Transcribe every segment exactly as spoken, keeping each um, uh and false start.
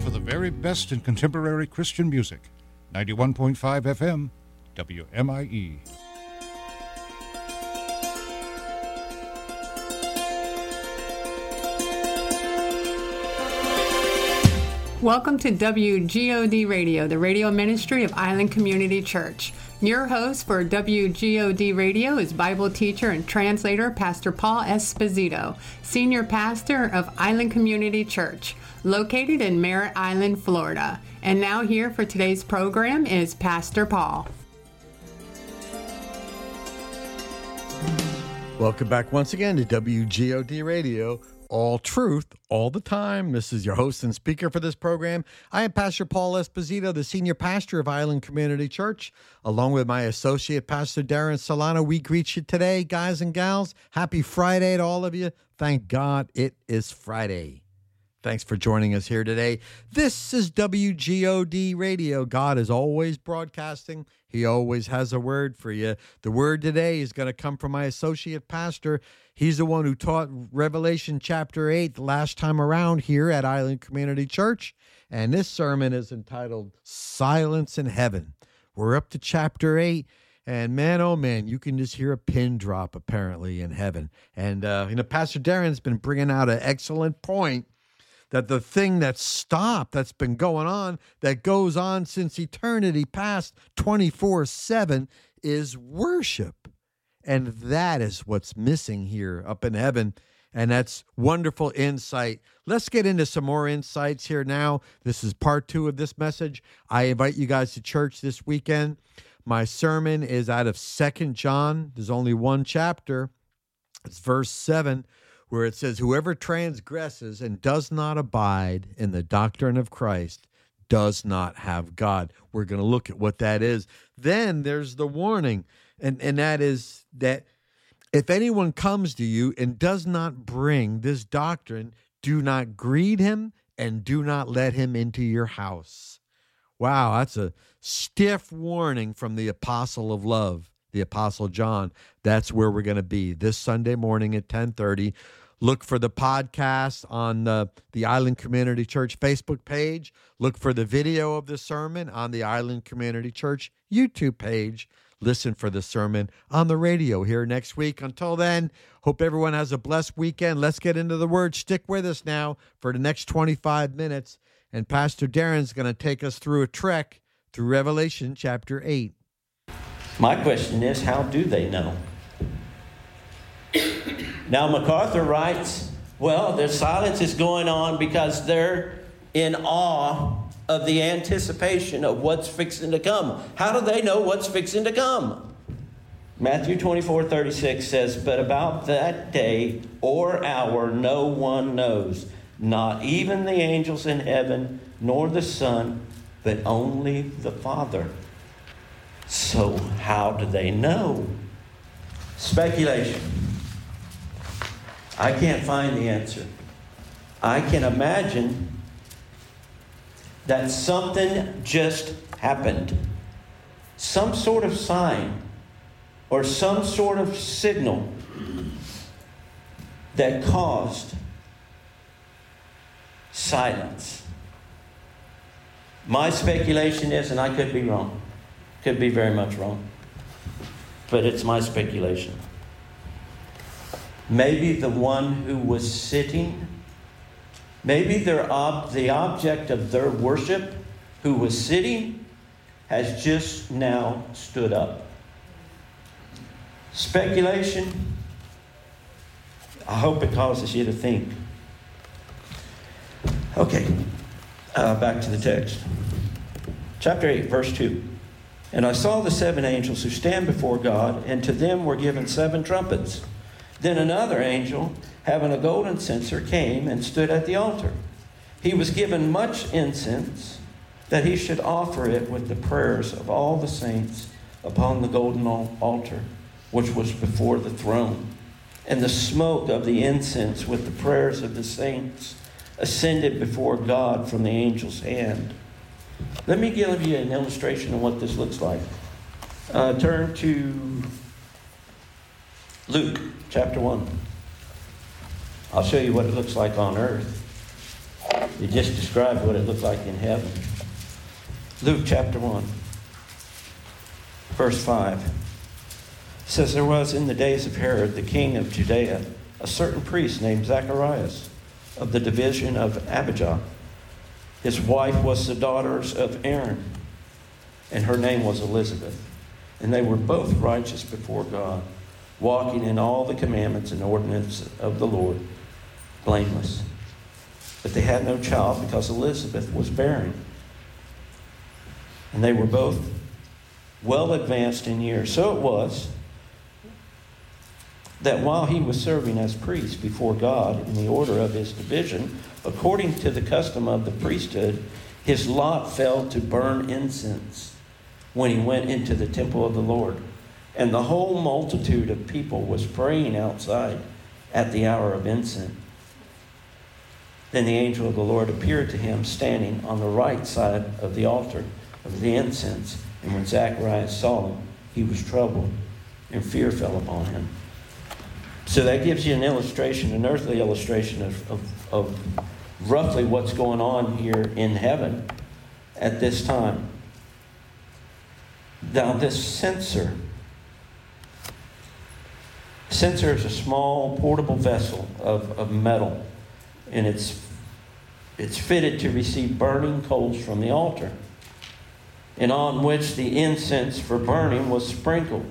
for the very best in contemporary Christian music. ninety-one point five F M, W M I E. Welcome to W G O D Radio, the radio ministry of Island Community Church. Your host for W G O D Radio is Bible teacher and translator Pastor Paul Esposito, senior pastor of Island Community Church, located in Merritt Island, Florida. And now here for today's program is Pastor Paul. Welcome back once again to W G O D Radio. All truth, all the time. This is your host and speaker for this program. I am Pastor Paul Esposito, the senior pastor of Island Community Church, along with my associate pastor, Darren Solano. We greet you today, guys and gals. Happy Friday to all of you. Thank God it is Friday. Thanks for joining us here today. This is W G O D Radio. God is always broadcasting. He always has a word for you. The word today is going to come from my associate pastor. He's the one who taught Revelation chapter eight the last time around here at Island Community Church. And this sermon is entitled Silence in Heaven. We're up to chapter eight. And man, oh man, you can just hear a pin drop apparently in heaven. And, uh, you know, Pastor Darren's been bringing out an excellent point that the thing that stopped, that's been going on, that goes on since eternity past twenty-four seven, is worship. And that is what's missing here up in heaven. And that's wonderful insight. Let's get into some more insights here now. This is part two of this message. I invite you guys to church this weekend. My sermon is out of Second John. There's only one chapter. It's verse seven. Where it says, whoever transgresses and does not abide in the doctrine of Christ does not have God. We're going to look at what that is. Then there's the warning, and, and that is that if anyone comes to you and does not bring this doctrine, do not greet him and do not let him into your house. Wow, that's a stiff warning from the apostle of love. The Apostle John. That's where we're going to be this Sunday morning at ten thirty. Look for the podcast on the, the Island Community Church Facebook page. Look for the video of the sermon on the Island Community Church YouTube page. Listen for the sermon on the radio here next week. Until then, hope everyone has a blessed weekend. Let's get into the Word. Stick with us now for the next twenty-five minutes. And Pastor Darren's going to take us through a trek through Revelation chapter eight. My question is, how do they know? Now, MacArthur writes, well, their silence is going on because they're in awe of the anticipation of what's fixing to come. How do they know what's fixing to come? Matthew twenty-four thirty-six says, but about that day or hour no one knows, not even the angels in heaven, nor the Son, but only the Father. So how do they know? Speculation. I can't find the answer. I can imagine that something just happened. Some sort of sign or some sort of signal that caused silence. My speculation is, and I could be wrong, could be very much wrong, but it's my speculation. Maybe the one who was sitting, maybe their ob- the object of their worship who was sitting has just now stood up. Speculation. I hope it causes you to think. Okay, uh, back to the text. Chapter eight, verse two. And I saw the seven angels who stand before God, and to them were given seven trumpets. Then another angel, having a golden censer, came and stood at the altar. He was given much incense, that he should offer it with the prayers of all the saints upon the golden altar, which was before the throne. And the smoke of the incense with the prayers of the saints ascended before God from the angel's hand. Let me give you an illustration of what this looks like. Uh, turn to Luke chapter one. I'll show you what it looks like on earth. It just describes what it looked like in heaven. Luke chapter one, verse five. It says, there was in the days of Herod, the king of Judea, a certain priest named Zacharias of the division of Abijah. His wife was the daughter of Aaron, and her name was Elizabeth. And they were both righteous before God, walking in all the commandments and ordinances of the Lord, blameless. But they had no child because Elizabeth was barren. And they were both well advanced in years. So it was that while he was serving as priest before God in the order of his division, according to the custom of the priesthood, his lot fell to burn incense when he went into the temple of the Lord. And the whole multitude of people was praying outside at the hour of incense. Then the angel of the Lord appeared to him standing on the right side of the altar of the incense. And when Zacharias saw him, he was troubled, and fear fell upon him. So that gives you an illustration, an earthly illustration of, of, of roughly what's going on here in heaven at this time. Now, this censer, censer is a small portable vessel of, of metal, and it's it's fitted to receive burning coals from the altar, and on which the incense for burning was sprinkled.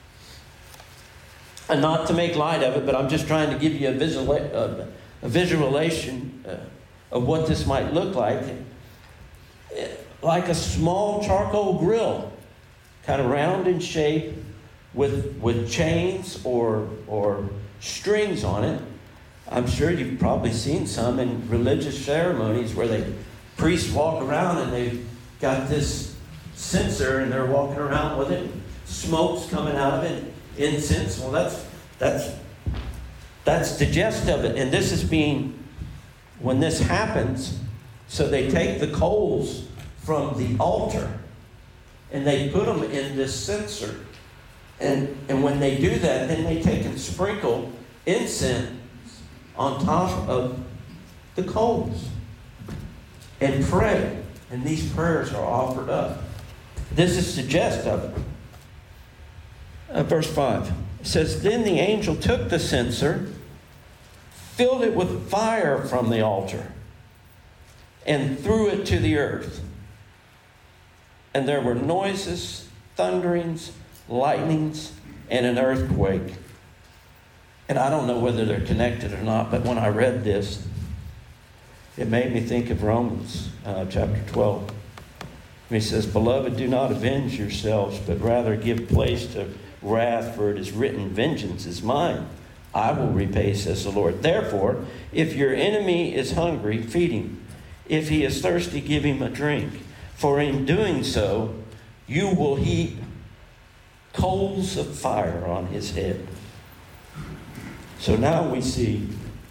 And not to make light of it, but I'm just trying to give you a, visual, uh, a visualization uh, of what this might look like. Like a small charcoal grill, kind of round in shape, with with chains or or strings on it. I'm sure you've probably seen some in religious ceremonies where they priests walk around and they've got this censer and they're walking around with it. Smoke's coming out of it, incense. Well, that's that's that's the gist of it. And this is being, when this happens, so they take the coals from the altar and they put them in this censer. And, and when they do that, then they take and sprinkle incense on top of the coals and pray. And these prayers are offered up. This is the gist of it. Uh, verse five. It says, then the angel took the censer, filled it with fire from the altar, and threw it to the earth. And there were noises, thunderings, lightnings, and an earthquake. And I don't know whether they're connected or not, but when I read this, it made me think of Romans uh, chapter twelve. He says, beloved, do not avenge yourselves, but rather give place to wrath, for it is written, vengeance is mine. I will repay, says the Lord. Therefore, if your enemy is hungry, feed him. If he is thirsty, give him a drink. For in doing so, you will heap coals of fire on his head. So now we see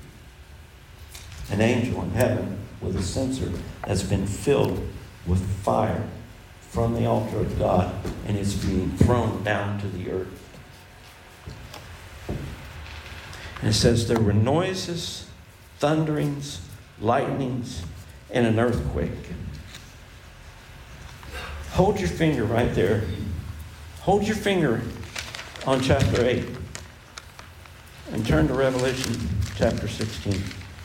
an angel in heaven with a censer that's been filled with fire from the altar of God, and it's being thrown down to the earth. And it says there were noises, thunderings, lightnings, and an earthquake. Hold your finger right there. Hold your finger on chapter eight. And turn to Revelation chapter sixteen.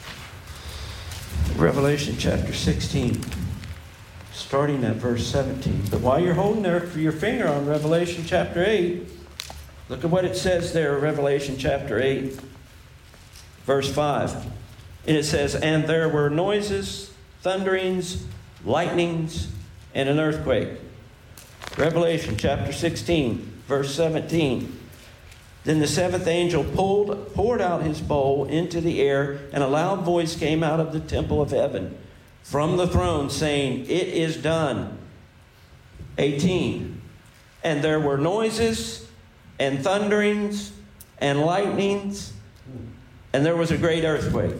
Revelation chapter sixteen, starting at verse seventeen. But while you're holding there for your finger on Revelation chapter eight, look at what it says there, Revelation chapter eight, verse five. And it says, and there were noises, thunderings, lightnings, and an earthquake. Revelation chapter sixteen, verse seventeen. Then the seventh angel pulled, poured out his bowl into the air, and a loud voice came out of the temple of heaven from the throne, saying, it is done. eighteen. And there were noises and thunderings and lightnings, and there was a great earthquake.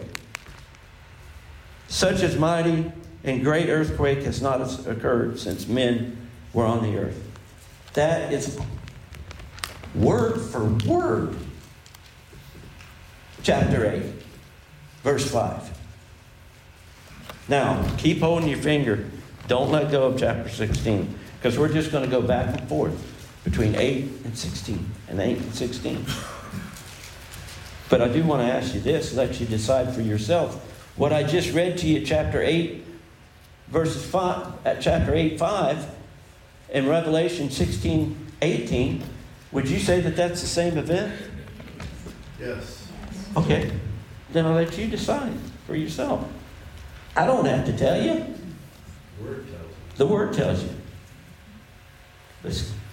Such as mighty and great earthquake has not occurred since men were on the earth. That is word for word, chapter eight, verse five. Now, keep holding your finger. Don't let go of chapter sixteen, because we're just going to go back and forth between eight and sixteen, and eight and sixteen. But I do want to ask you this, let you decide for yourself. What I just read to you, chapter eight, verses five, at chapter eight, five, and Revelation sixteen, eighteen, would you say that that's the same event? Yes. Okay. Then I'll let you decide for yourself. I don't have to tell you. The Word tells you. The Word tells you. Listen.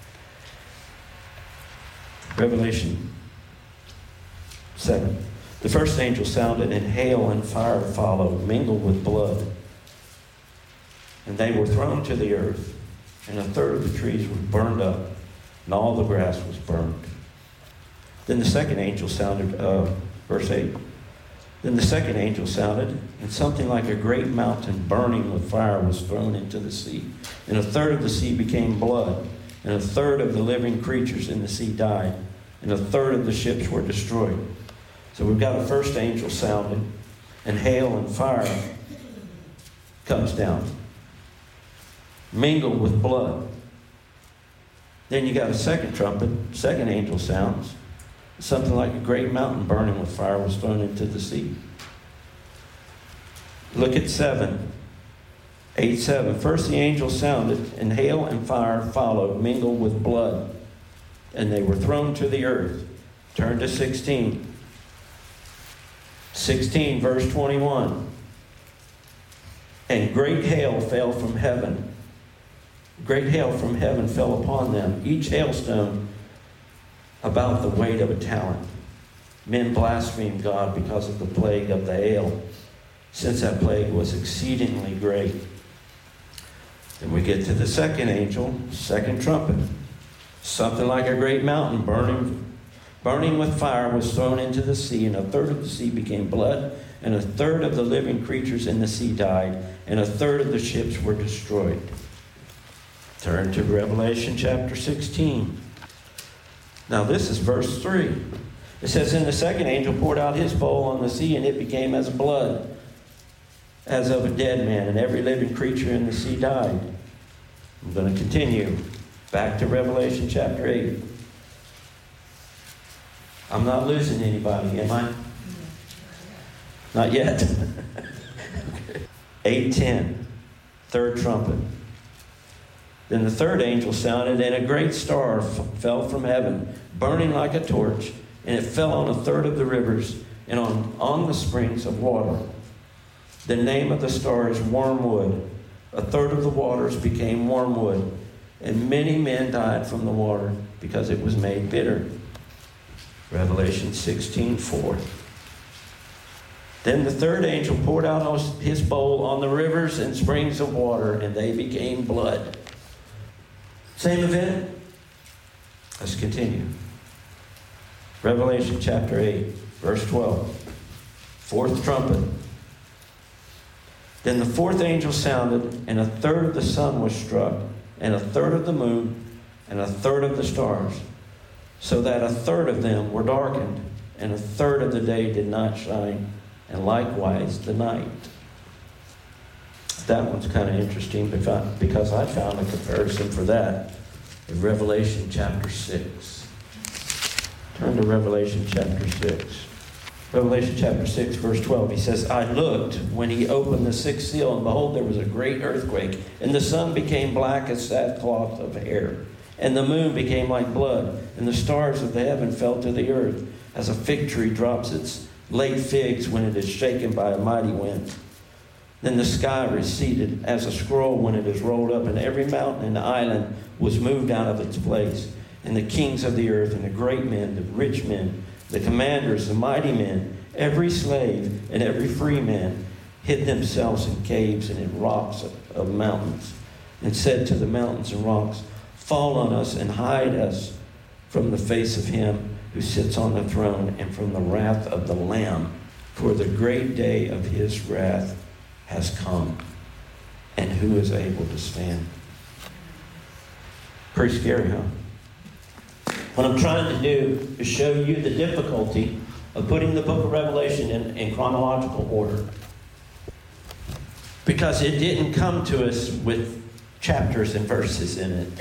Revelation seven. The first angel sounded, and hail and fire followed, mingled with blood. And they were thrown to the earth, and a third of the trees were burned up, and all the grass was burned. Then the second angel sounded, uh, verse eight. Then the second angel sounded, and something like a great mountain burning with fire was thrown into the sea. And a third of the sea became blood, and a third of the living creatures in the sea died, and a third of the ships were destroyed. So we've got a first angel sounding, and hail and fire comes down, mingled with blood. Then you got a second trumpet, second angel sounds. Something like a great mountain burning with fire was thrown into the sea. Look at seven. eight seven. First the angel sounded, and hail and fire followed, mingled with blood, and they were thrown to the earth. Turn to sixteen. sixteen, verse twenty-one. And great hail fell from heaven. Great hail from heaven fell upon them, each hailstone about the weight of a talent. Men blasphemed God because of the plague of the hail, since that plague was exceedingly great. Then we get to the second angel, second trumpet. Something like a great mountain burning, burning with fire was thrown into the sea, and a third of the sea became blood, and a third of the living creatures in the sea died, and a third of the ships were destroyed. Turn to Revelation chapter sixteen. Now this is verse three. It says, "And the second angel poured out his bowl on the sea, and it became as blood, as of a dead man, and every living creature in the sea died." I'm going to continue back to Revelation chapter eight. I'm not losing anybody, am I? Not yet. eight ten, third trumpet. Then the third angel sounded, and a great star f- fell from heaven, burning like a torch, and it fell on a third of the rivers and on, on the springs of water. The name of the star is Wormwood. A third of the waters became wormwood, and many men died from the water because it was made bitter. Revelation sixteen four. Then the third angel poured out his bowl on the rivers and springs of water, and they became blood. Same event. Let's continue. Revelation chapter eight, verse twelve. Fourth trumpet. Then the fourth angel sounded, and a third of the sun was struck, and a third of the moon, and a third of the stars, so that a third of them were darkened, and a third of the day did not shine, and likewise the night. That one's kind of interesting because I found a comparison for that in Revelation chapter six. Turn to Revelation chapter six. Revelation chapter six, verse twelve. He says, "I looked when he opened the sixth seal, and behold, there was a great earthquake, and the sun became black as sackcloth of hair, and the moon became like blood, and the stars of the heaven fell to the earth, as a fig tree drops its late figs when it is shaken by a mighty wind. Then the sky receded as a scroll when it is rolled up, and every mountain and island was moved out of its place. And the kings of the earth, and the great men, the rich men, the commanders, the mighty men, every slave and every free man, hid themselves in caves and in rocks of, of mountains, and said to the mountains and rocks, 'Fall on us and hide us from the face of him who sits on the throne and from the wrath of the Lamb. For the great day of his wrath has come, and who is able to stand?'" Pretty scary, huh? What I'm trying to do is show you the difficulty of putting the book of Revelation in, in chronological order. because it didn't come to us with chapters and verses in it.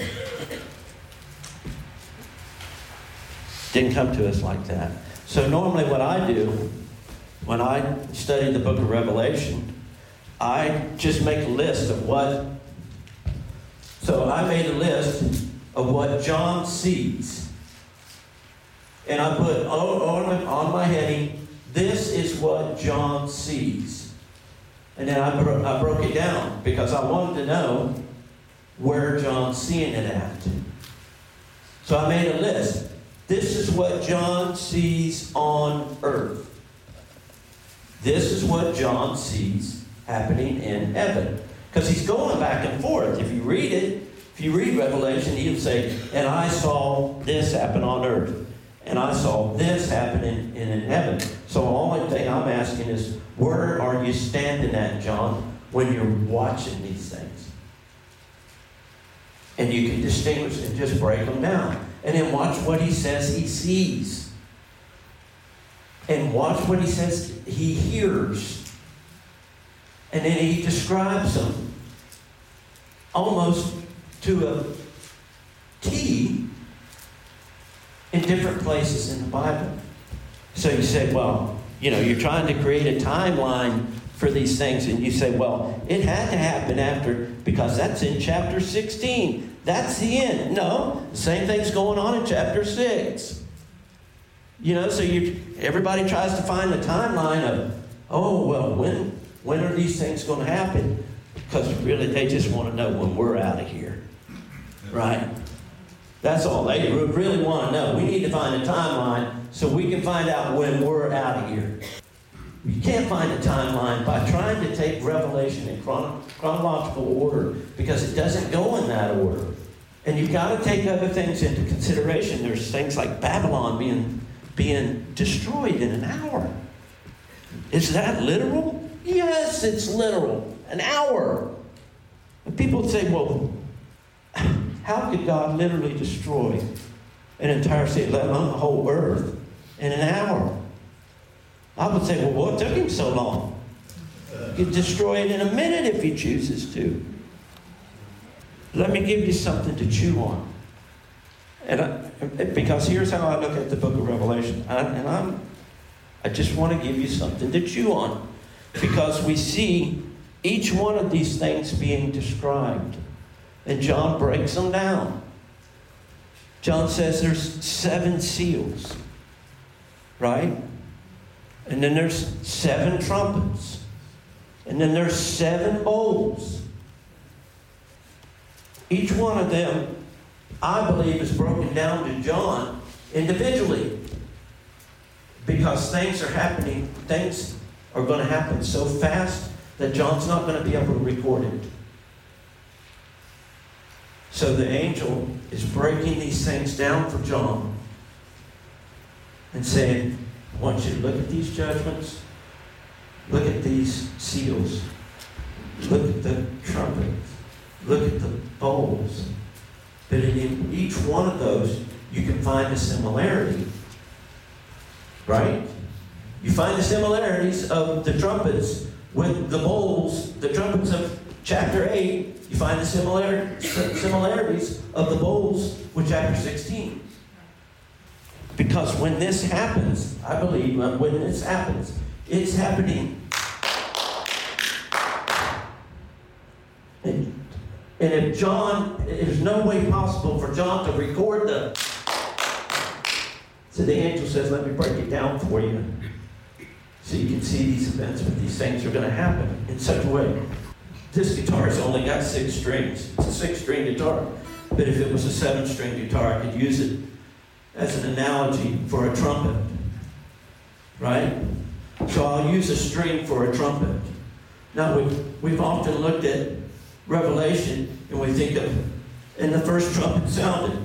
Didn't come to us like that. So normally what I do when I study the book of Revelation, I just make a list of what. So I made a list of what John sees. And I put on, on, on my heading, this is what John sees. And then I, bro- I broke it down because I wanted to know where John's seeing it at. So I made a list. This is what John sees on earth. This is what John sees happening in heaven. Because he's going back and forth. If you read it, if you read Revelation, he'll say, and I saw this happen on earth. And I saw this happen in, in, in heaven. So the only thing I'm asking is, where are you standing at, John, when you're watching these things? And you can distinguish and just break them down. And then watch what he says he sees. And watch what he says he hears. And then he describes them almost to a T in different places in the Bible. So you say, well, you know, you're trying to create a timeline for these things, and you say, well, it had to happen after, because that's in chapter sixteen. That's the end. No, the same thing's going on in chapter six. You know, so you everybody tries to find the timeline of, oh, well, when when are these things going to happen? Because really, they just want to know when we're out of here. Right? That's all they really want to know. We need to find a timeline so we can find out when we're out of here. You can't find a timeline by trying to take Revelation in chron- chronological order, because it doesn't go in that order. And you've got to take other things into consideration. There's things like Babylon being, being destroyed in an hour. Is that literal? Yes, it's literal. An hour. And people would say, well, how could God literally destroy an entire city, let alone the whole earth, in an hour? I would say, well, what took him so long? He could destroy it in a minute if he chooses to. Let me give you something to chew on. And I, because here's how I look at the book of Revelation. I, and I'm, I just want to give you something to chew on. Because we see each one of these things being described. And John breaks them down. John says there's seven seals. Right? And then there's seven trumpets. And then there's seven bowls. Each one of them, I believe, is broken down to John individually. Because things are happening, things are going to happen so fast that John's not going to be able to record it. So the angel is breaking these things down for John and saying, I want you to look at these judgments, look at these seals, look at the trumpets, look at the bowls. But in each one of those, you can find a similarity. Right? You find the similarities of the trumpets with the bowls, the trumpets of chapter eight. You find the similar, similarities of the bowls with chapter sixteen. Because when this happens, I believe when this happens, it's happening. And, and if John, there's no way possible for John to record the... So the angel says, let me break it down for you. So you can see these events, but these things are going to happen in such a way. This guitar's only got six strings. It's a six-string guitar. But if it was a seven-string guitar, I could use it as an analogy for a trumpet. Right? So I'll use a string for a trumpet. Now, we've, we've often looked at Revelation, and we think of, and the first trumpet sounded.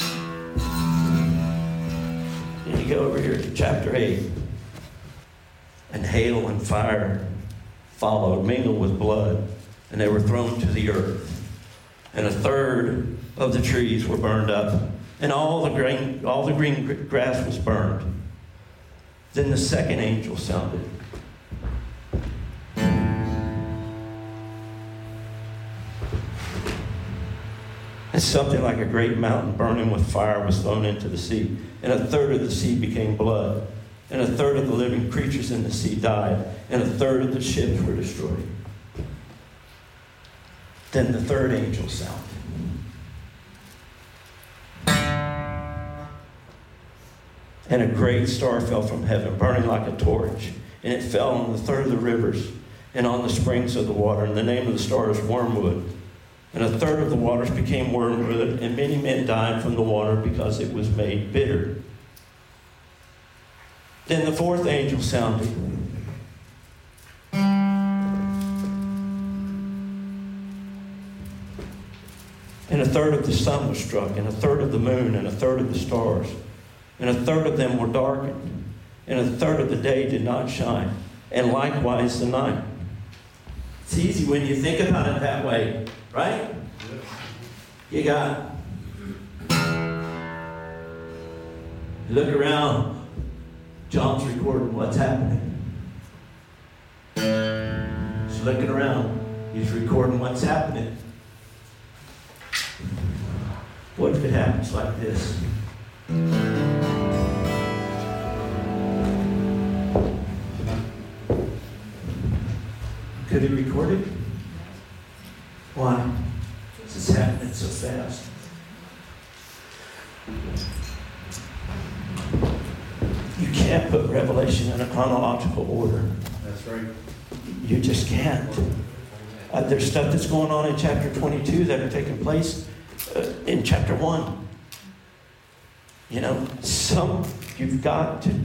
And you go over here to chapter eight. And hail and fire followed, mingled with blood, and they were thrown to the earth. And a third of the trees were burned up, and all the green, all the green grass was burned. Then the second angel sounded. And something like a great mountain burning with fire was thrown into the sea. And a third of the sea became blood. And a third of the living creatures in the sea died. And a third of the ships were destroyed. Then the third angel sounded. And a great star fell from heaven, burning like a torch. And it fell on the third of the rivers and on the springs of the water. And the name of the star is Wormwood. And a third of the waters became wormwood, and many men died from the water because it was made bitter. Then the fourth angel sounded. And a third of the sun was struck, and a third of the moon, and a third of the stars. And a third of them were darkened, and a third of the day did not shine, and likewise the night. It's easy when you think about it that way, right? You got, look around, John's recording what's happening. He's looking around, he's recording what's happening. What if it happens like this? Could he record it? Why? Because it's happening so fast. You can't put Revelation in a chronological order. That's right. You just can't. Uh, there's stuff that's going on in chapter twenty-two that are taking place uh, in chapter one. You know, some you've got to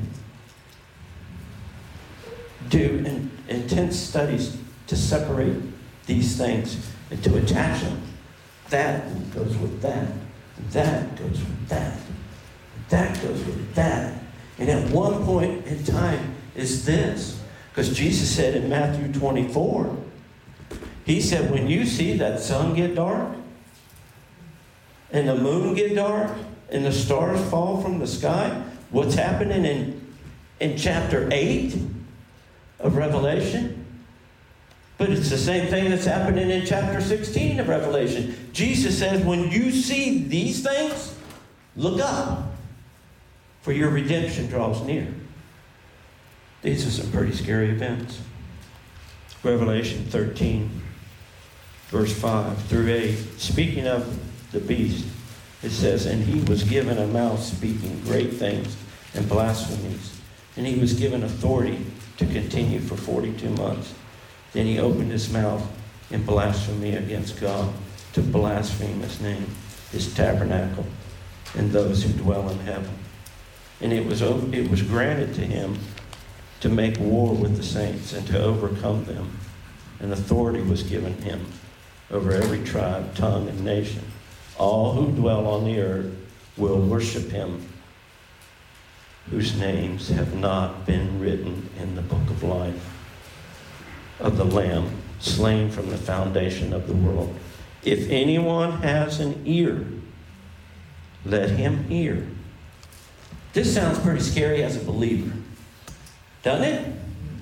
do in, intense studies to separate these things and to attach them. That goes with that. That goes with that. That goes with that. And at one point in time is this. Because Jesus said in Matthew twenty-four, he said, when you see that sun get dark, and the moon get dark, and the stars fall from the sky, what's happening in, in chapter eight of Revelation? But it's the same thing that's happening in chapter sixteen of Revelation. Jesus says, when you see these things, look up, for your redemption draws near. These are some pretty scary events. Revelation thirteen, verse five through eight. Speaking of the beast, it says, and he was given a mouth speaking great things and blasphemies. And he was given authority to continue for forty-two months. Then he opened his mouth in blasphemy against God, to blaspheme his name, his tabernacle, and those who dwell in heaven. And it was it was granted to him to make war with the saints and to overcome them. And authority was given him over every tribe, tongue, and nation. All who dwell on the earth will worship him, whose names have not been written in the book of life of the Lamb, slain from the foundation of the world. If anyone has an ear, let him hear. This sounds pretty scary as a believer, doesn't it?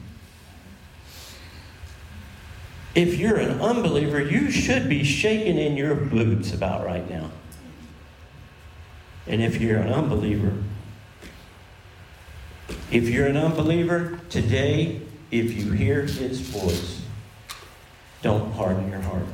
If you're an unbeliever, you should be shaking in your boots about right now. And if you're an unbeliever, if you're an unbeliever, today, if you hear his voice, don't harden your heart.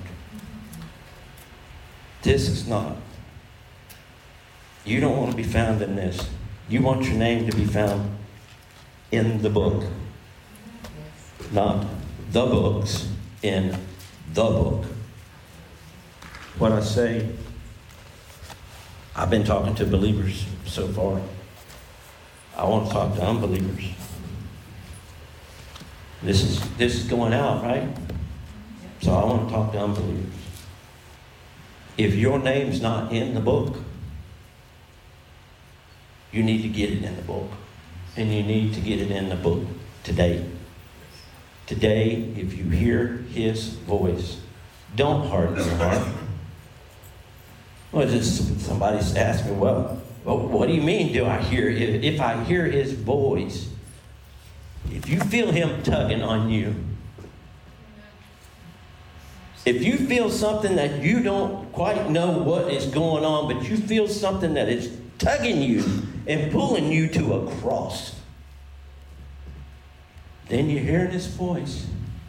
This is not. You don't want to be found in this. You want your name to be found in the book. Not the books, in the book. What I say, I've been talking to believers so far. I want to talk to unbelievers. This is this is going out, right? So I want to talk to unbelievers. If your name's not in the book, you need to get it in the book. And you need to get it in the book today. Today, if you hear his voice, don't harden your heart. Well, just somebody's asking, well, well, what do you mean do I hear it? If I hear his voice, if you feel him tugging on you, If you feel something that you don't quite know what is going on, but you feel something that is tugging you and pulling you to a cross, then you're hearing His voice.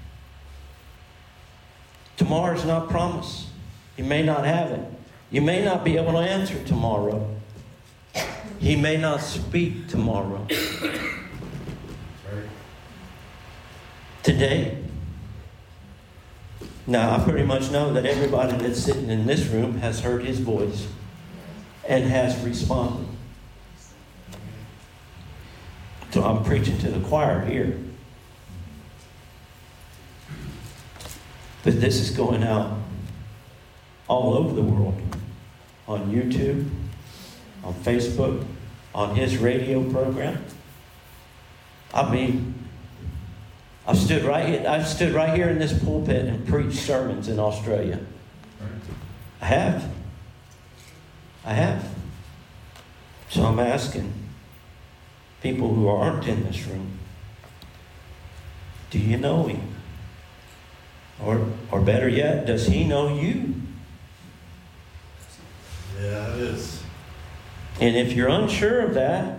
Tomorrow's not promised. You may not have it. You may not be able to answer tomorrow. He may not speak tomorrow. Today. Now, I pretty much know that everybody that's sitting in this room has heard His voice and has responded. So I'm preaching to the choir here. But this is going out all over the world. On YouTube, on Facebook, on His radio program. I mean, I've stood right here, I've stood right here in this pulpit and preached sermons in Australia. I have. I have. So I'm asking people who aren't in this room, do you know Him? Or, or better yet, does He know you? Yeah, it is. And if you're unsure of that,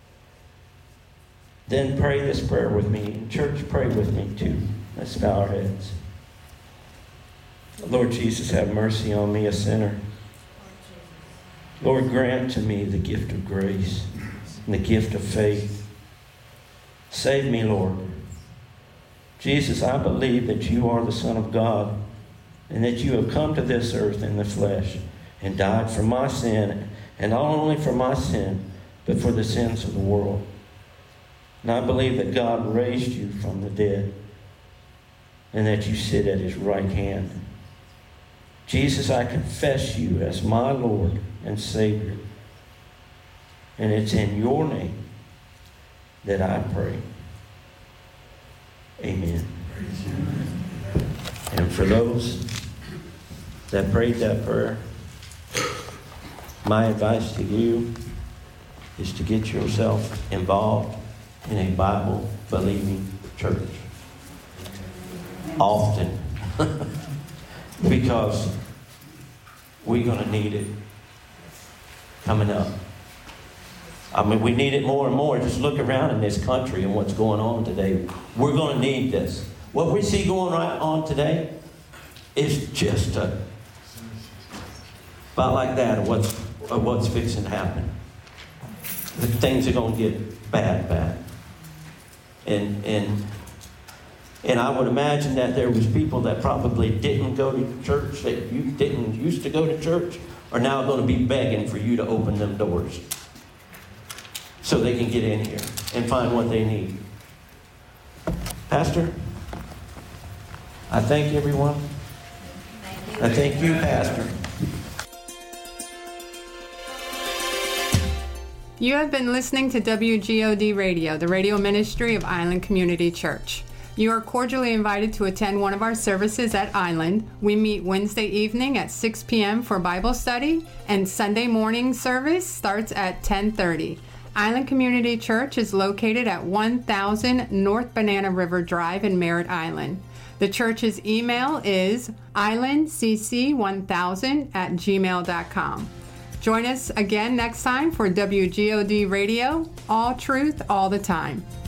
then pray this prayer with me. In church, pray with me too. Let's bow our heads. Lord Jesus, have mercy on me, a sinner. Lord, grant to me the gift of grace and the gift of faith. Save me, Lord. Jesus, I believe that you are the Son of God and that you have come to this earth in the flesh and died for my sin, and not only for my sin, but for the sins of the world. And I believe that God raised you from the dead and that you sit at His right hand. Jesus, I confess you as my Lord and Savior. And it's in your name that I pray. Amen. And for those that prayed that prayer, my advice to you is to get yourself involved in a Bible-believing church. Often. Because we're going to need it coming up. I mean, we need it more and more. Just look around in this country and what's going on today. We're going to need this. What we see going right on today is just a, about like that of what's, of what's fixing to happen. The things are going to get bad, bad. And, and, and I would imagine that there was people that probably didn't go to church, that you didn't used to go to church, are now going to be begging for you to open them doors so they can get in here and find what they need. Pastor, I thank everyone. Thank you. I thank you, Pastor. You have been listening to W G O D Radio, the radio ministry of Island Community Church. You are cordially invited to attend one of our services at Island. We meet Wednesday evening at six p.m. for Bible study, and Sunday morning service starts at ten thirty. Island Community Church is located at one thousand North Banana River Drive in Merritt Island. The church's email is island c c one thousand at gmail dot com. Join us again next time for W G O D Radio, all truth, all the time.